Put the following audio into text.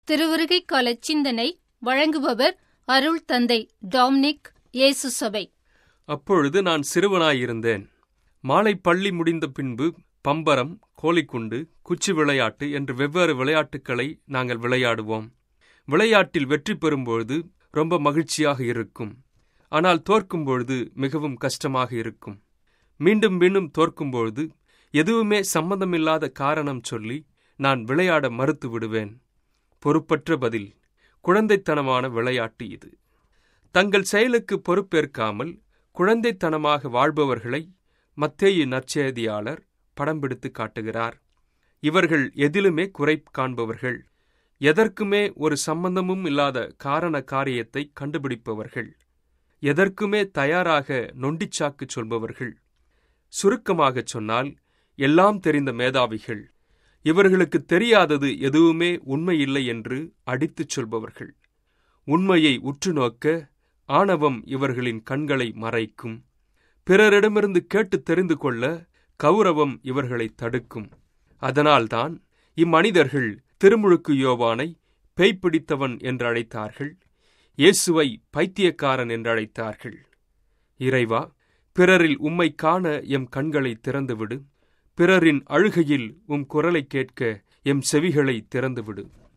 திருவருகை கால சிந்தனை வழங்குபவர் அருள் தந்தை டாமினிக் இயேசு சபை. அப்பொழுது நான் சிறுவனாயிருந்தேன். மாலை பள்ளி முடிந்த பின்பு பம்பரம், கோலிக்குண்டு, குச்சி விளையாட்டு என்று வெவ்வேறு விளையாட்டுக்களை நாங்கள் விளையாடுவோம். விளையாட்டில் வெற்றி பெறும்பொழுது ரொம்ப மகிழ்ச்சியாக இருக்கும். ஆனால் தோற்கும்பொழுது மிகவும் கஷ்டமாக இருக்கும். மீண்டும் மீண்டும் தோற்கும்பொழுது எதுவுமே சம்பந்தமில்லாத காரணம் சொல்லி நான் விளையாட மறுத்து விடுவேன். பொறுப்பற்ற பதில். குழந்தைத்தனமான விளையாட்டு இது. தங்கள் செயலுக்கு பொறுப்பேற்காமல் குழந்தைத்தனமாக வாழ்பவர்களை மத்தேயு நற்செய்தியாளர் படம் பிடித்து காட்டுகிறார். இவர்கள் எதிலுமே குறை காண்பவர்கள், எதற்குமே ஒரு சம்பந்தமும் இல்லாத காரண காரியத்தை கண்டுபிடிப்பவர்கள், எதற்குமே தயாராக நொண்டிச்சாக்கு சொல்பவர்கள். சுருக்கமாகச் சொன்னால் எல்லாம் தெரிந்த மேதாவிகள். இவர்களுக்கு தெரியாதது எதுவுமே உண்மையில்லை என்று அடித்துச் சொல்பவர்கள். உண்மையை உற்று நோக்க ஆணவம் இவர்களின் கண்களை மறைக்கும். பிறரிடமிருந்து கேட்டு தெரிந்து கொள்ள கௌரவம் இவர்களை தடுக்கும். அதனால்தான் இம்மனிதர்கள் திருமுழுக்கு யோவானை பேய் பிடித்தவன் என்று அழைத்தார்கள். இயேசுவை பைத்தியக்காரன் என்று அழைத்தார்கள். இறைவா, பிறரில் உம்மை காண எம் கண்களை திறந்துவிடு. பிறரின் அழுகையில் உம் குரலை கேட்க எம் செவிகளை திறந்துவிடு.